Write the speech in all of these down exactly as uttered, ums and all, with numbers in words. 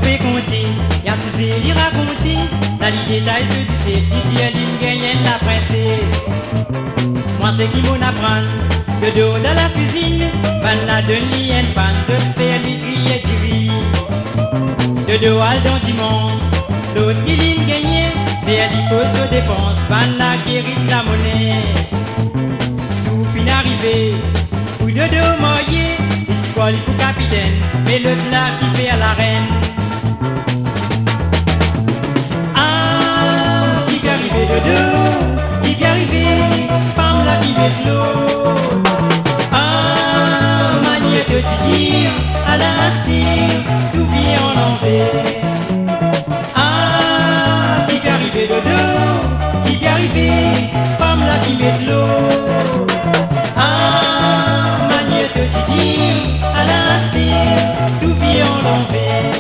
fait compter, y'a Cécile il raconter, dans les détails se disait, il dit elle gagne la princesse. Moi c'est qui m'en apprend, de dos dans la cuisine, van la donne li une panne, je fais lui crier du riz. De dos al dans dimanche, l'autre qui l'in gagne, mais elle y pose aux dépenses, van la guérit la monnaie. Sous fin arrivé, coup de dos moyen, il dit quoi pour capitaine, mais l'autre là qui fait à la reine. Ah, qui peut arriver de dos, qui peut arriver, femme là qui met de l'eau. Ah, manière de te dire, à la style, tout vient en envers. Ah, qui peut arriver de dos, qui peut arriver, femme là qui met de l'eau. Ah, manière de te dire, à la style, tout vient en envers.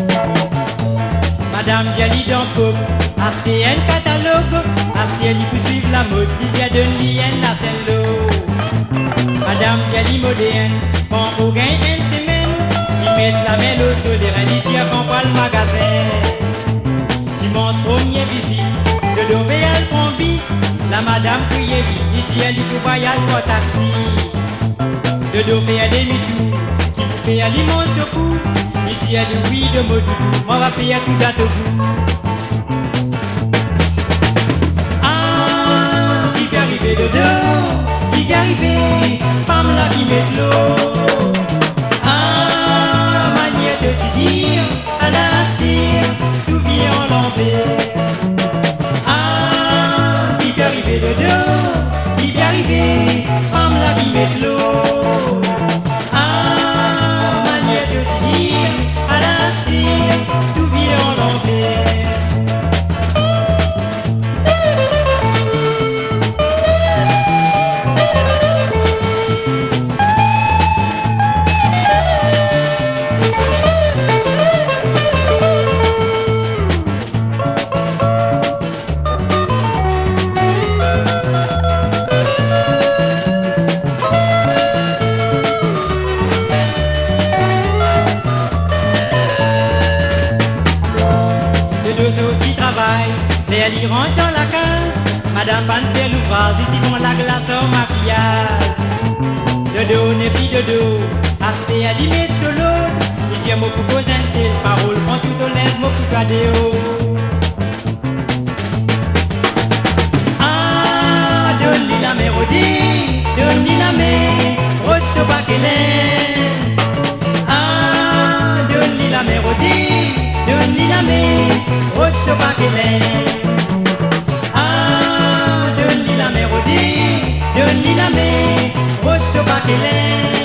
Madame Diali dans le couple, acheter un catalogue, acheter elle pour suivre la mode, il y a de l'I N la celle-là. Madame Diali moderne, quand on gagne une semaine, ils mettent la main au soleil, ils disent qu'on va le magasin. Dimanche premier visite, de l'Oréal prend bis, la madame criait vite, il dit elle pour voyage pour taxi. De l'eau fait des demi-tours, qui vous fait aliment sur coup, il dit elle oui de mot doudou, on va payer tout à tout bout. Ah, qui peut arriver de dos, qui peut arriver, femme là qui met de l'eau. Ah, manière de te dire, à la style, tout vient en l'envers. Ah, qui peut arriver de dos, qui peut arriver, femme là qui met de l'eau. Ah, manière de te dire, à la style, tout vient en l'envers. Elle y rentre dans la case, madame Pan fait l'ouvrage, dit ils vont la glace au maquillage. De dos, ne pis de dos, acheter à limite sur l'autre, il dit mon pour causer un seul parole, prend tout au l'aise, mon pour cadéo. Ah, donne-lui la mélodie, donne-lui la main, rôde ce baquelin. Ah, donne-lui la mélodie, donne-lui la main, rôde ce baquelin. Donne-lui la mélodie, donne-lui la main, route sur baquelin.